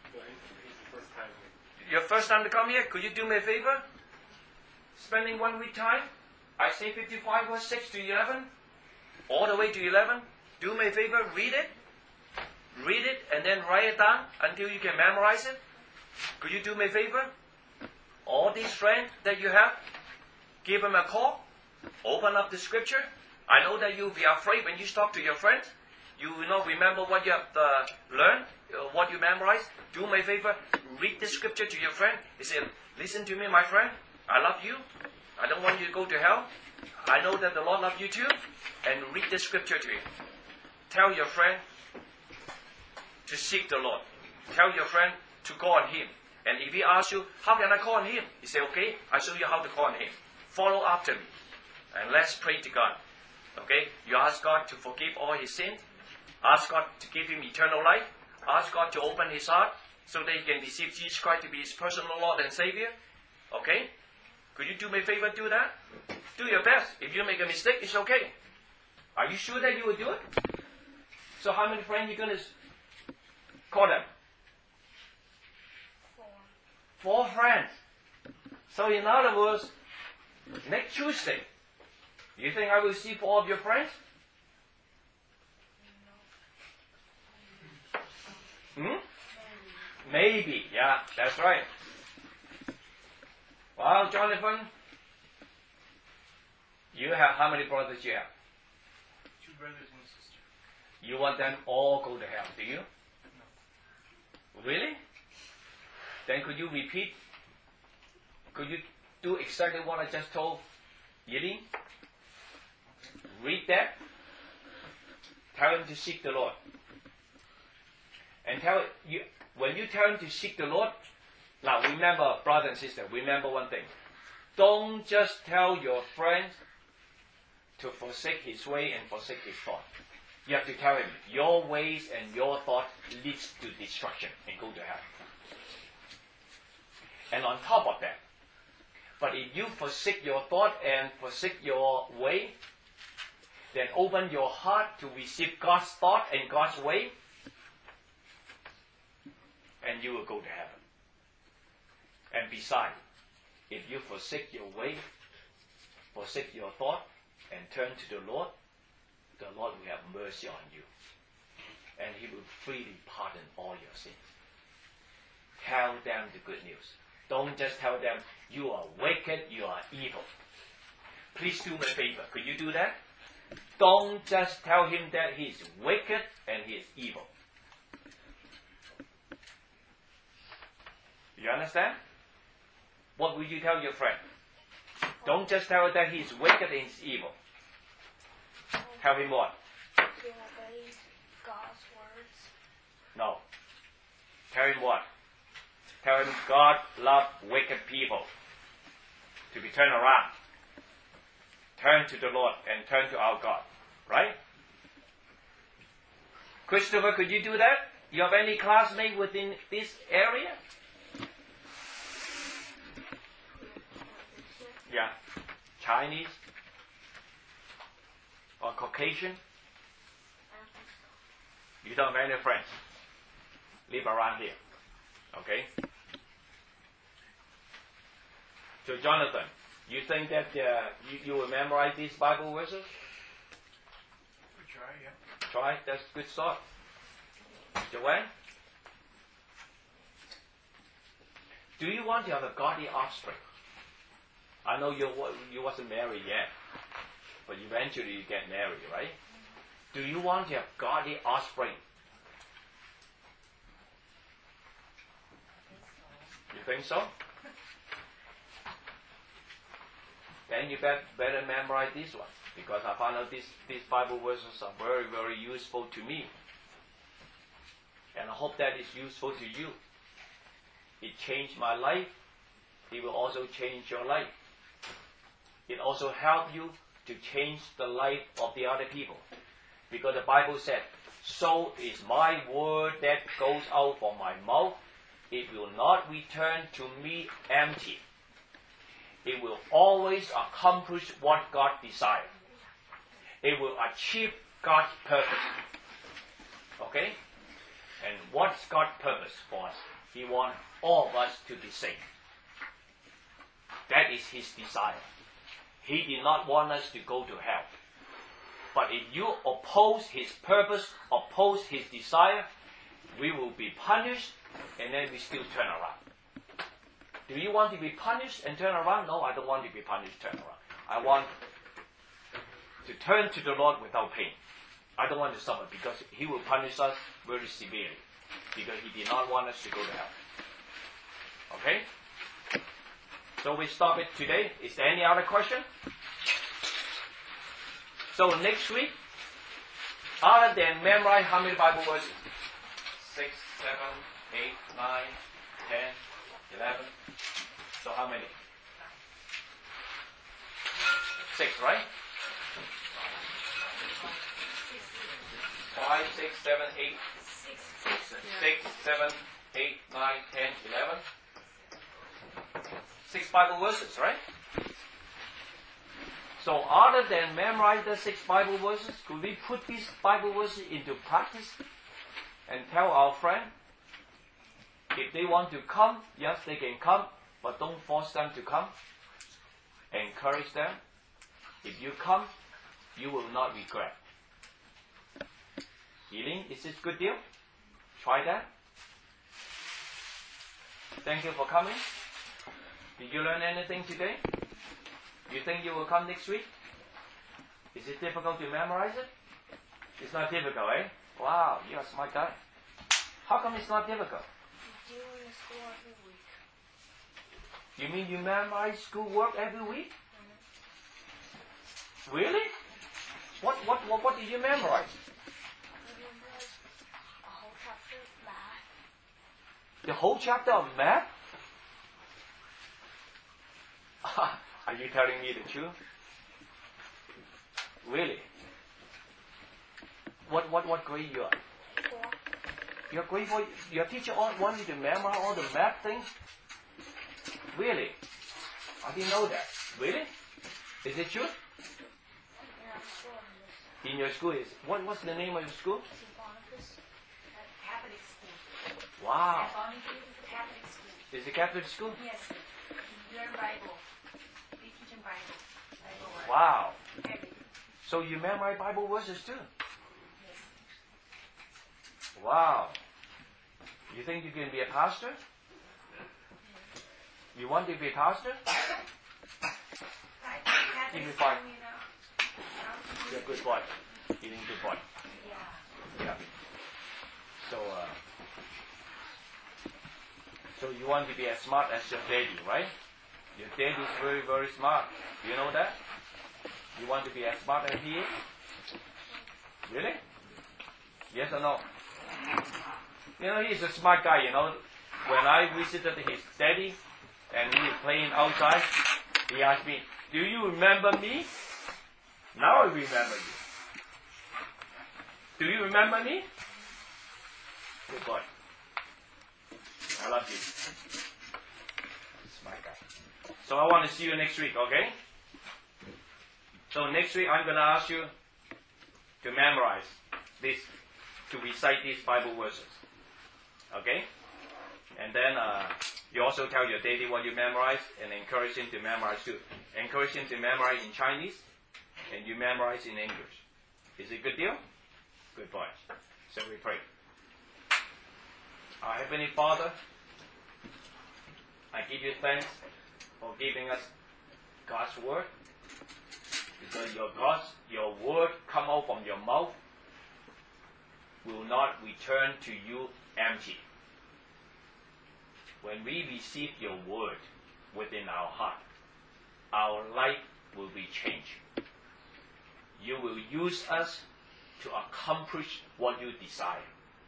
Your first time to come here, could you do me a favor? Spending one week time, Isaiah fifty-five verse six to eleven, all the way to eleven. Do me a favor, read it. Read it and then write it down until you can memorize it. Could you do me a favor? All these friends that you have, give them a call. Open up the scripture. I know that you'll be afraid when you talk to your friends. You will not remember what you have uh, learned, uh, what you memorized. Do me a favor, read the scripture to your friend. He said, listen to me, my friend. I love you. I don't want you to go to hell. I know that the Lord loves you too. And read the scripture to him. Tell your friend to seek the Lord. Tell your friend to call on Him. And if he asks you, how can I call on Him? You say, okay, I'll show you how to call on Him. Follow after me. And let's pray to God. Okay? You ask God to forgive all his sins. Ask God to give him eternal life. Ask God to open his heart so that he can receive Jesus Christ to be his personal Lord and Savior. Okay? Could you do me a favor, do that? Do your best. If you make a mistake, it's okay. Are you sure that you will do it? So how many friends are you going to call them? Four. Four friends. So in other words, next Tuesday, you think I will see four of your friends? Hmm? Maybe. Yeah, that's right. Well, Jonathan, you have how many brothers you have? Two brothers and a sister. You want them all go to hell, do you? No. Really? Then could you repeat? Could you do exactly what I just told Yilin? Read that. Tell him to seek the Lord. And tell you when you tell him to seek the Lord, now remember, brother and sister, remember one thing. Don't just tell your friend to forsake his way and forsake his thought. You have to tell him your ways and your thought leads to destruction and go to hell. And on top of that, but if you forsake your thought and forsake your way, then open your heart to receive God's thought and God's way, and you will go to heaven. And besides, if you forsake your way, forsake your thought, and turn to the Lord, the Lord will have mercy on you. And He will freely pardon all your sins. Tell them the good news. Don't just tell them, you are wicked, you are evil. Please do me a favor. Could you do that? Don't just tell him that he is wicked and he is evil. You understand? What will you tell your friend? Don't just tell him that he is wicked and he is evil. Tell him what? To obey God's words. No. Tell him what? Tell him God loves wicked people to be turned around. Turn to the Lord and turn to our God. Right? Christopher, could you do that? You have any classmate within this area? Yeah. Chinese? Or Caucasian? You don't have any friends. Live around here. Okay? So Jonathan, you think that uh, you, you will memorize these Bible verses? We try, yeah. Try, that's good start. Joanne? Do you want to have a godly offspring? I know you you wasn't married yet, but eventually you get married, right? Do you want to have godly offspring? You think so? Then you bet, better memorize this one, because I found out these, these Bible verses are very, very useful to me. And I hope that is useful to you. It changed my life. It will also change your life. It also helps you to change the life of the other people. Because the Bible said, so is my word that goes out from my mouth. It will not return to me empty. It will always accomplish what God desires. It will achieve God's purpose. Okay? And what's God's purpose for us? He wants all of us to be saved. That is His desire. He did not want us to go to hell. But if you oppose His purpose, oppose His desire, we will be punished, and then we still turn around. Do you want to be punished and turn around? No, I don't want to be punished, turn around. I want to turn to the Lord without pain. I don't want to suffer, because He will punish us very severely, because He did not want us to go to hell. Okay? So we stop it today. Is there any other question? So next week, other than memorize how many Bible verses? Six, seven, eight, nine, ten, eleven. So how many? Six, right? Five, six, seven, eight. Six, seven, eight, nine, ten, eleven. Six Bible verses, right? So other than memorize the six Bible verses, could we put these Bible verses into practice and tell our friend, if they want to come, yes, they can come, but don't force them to come. Encourage them. If you come, you will not regret. Healing, is this good deal? Try that. Thank you for coming. Did you learn anything today? You think you will come next week? Is it difficult to memorize it? It's not difficult, eh? Wow, you're a smart guy. How come it's not difficult? We do in the school every week. You mean you memorize schoolwork every week? Mm-hmm. Really? What, what, what, what did you memorize? We memorize a whole chapter of math. The whole chapter of math? Are you telling me the truth? Really? What, what, what grade you are? Four. Your grade four, your teacher want you to memorize all the math things? Really? I didn't know that. Really? Is it true? In our school, in In your school is what? What's the name of your school? Saint Boniface. Catholic school. Wow. Saint Boniface is a Catholic school. Is it Catholic school? Yes. You learn Bible. They teach in Bible. Bible word. Wow. Everything. So you memorize Bible verses too? Yes. Wow. You think you can be a pastor? You want to be a pastor? Give me five. You're a good boy. You're a good boy. Yeah. Yeah. So, uh, so you want to be as smart as your daddy, right? Your daddy is very, very smart. Do you know that? You want to be as smart as he is? Really? Yes or no? You know, he's a smart guy, you know. When I visited his daddy, and he was playing outside, he asked me, do you remember me? Now I remember you. Do you remember me? Good boy. I love you. Smart guy. So I want to see you next week, okay? So next week I'm going to ask you to memorize this, to recite these Bible verses. Okay? And then uh, you also tell your daddy what you memorized and encourage him to memorize too. Encourage him to memorize in Chinese and you memorize in English. Is it a good deal? Good boy. So we pray. Our Heavenly Father, I give you thanks for giving us God's word. Because your God's, your word come out from your mouth will not return to you empty. When we receive your word within our heart, our life will be changed. You will use us to accomplish what you desire.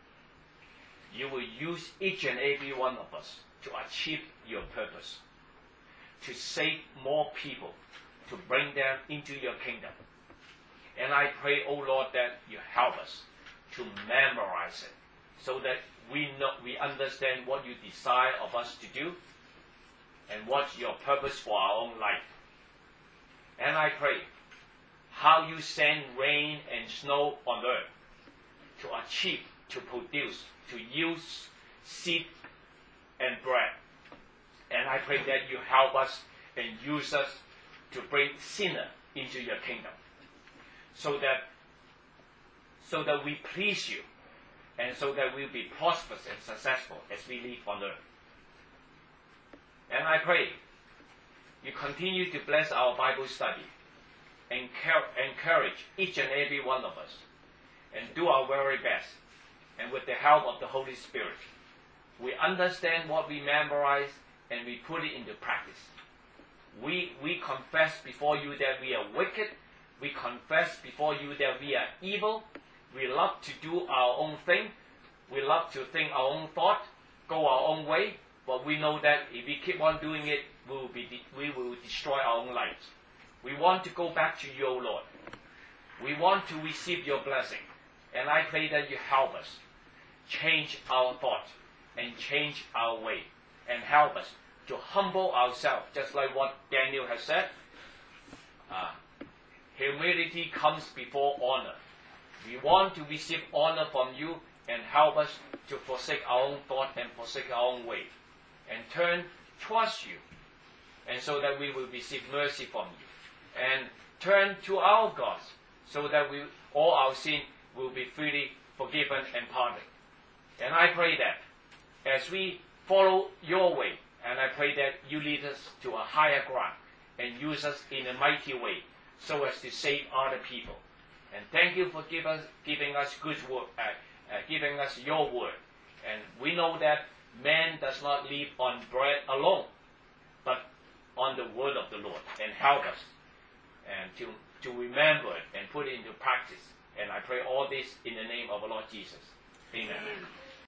You will use each and every one of us to achieve your purpose, to save more people, to bring them into your kingdom. And I pray, O Lord, that you help us to memorize it so that we know, we understand what you desire of us to do and what's your purpose for our own life. And I pray how you send rain and snow on earth to achieve, to produce, to use seed and bread. And I pray that you help us and use us to bring sinner into your kingdom, so that so that we please you, and so that we'll be prosperous and successful as we live on earth. And I pray you continue to bless our Bible study, and encourage each and every one of us, and do our very best. And with the help of the Holy Spirit, we understand what we memorize and we put it into practice. We, we confess before you that we are wicked. We confess before you that we are evil. We love to do our own thing. We love to think our own thought, go our own way. But we know that if we keep on doing it, we will, be de- we will destroy our own lives. We want to go back to you, O Lord. We want to receive your blessing. And I pray that you help us change our thought and change our way, and help us to humble ourselves, just like what Daniel has said. Uh, humility comes before honor. We want to receive honor from you, and help us to forsake our own thought and forsake our own way, and turn towards you, and so that we will receive mercy from you, and turn to our God, so that we all our sin will be freely forgiven and pardoned. And I pray that as we follow your way, And I pray that you lead us to a higher ground and use us in a mighty way so as to save other people. And thank you for give us, giving us good word, uh, uh, giving us your word. And we know that man does not live on bread alone, but on the word of the Lord. And help us and to, to remember it and put it into practice. And I pray all this in the name of the Lord Jesus. Amen. Amen.